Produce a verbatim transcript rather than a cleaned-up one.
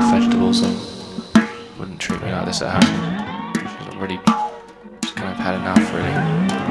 vegetables and wouldn't treat me like this at home. I've really just kind of had enough, really.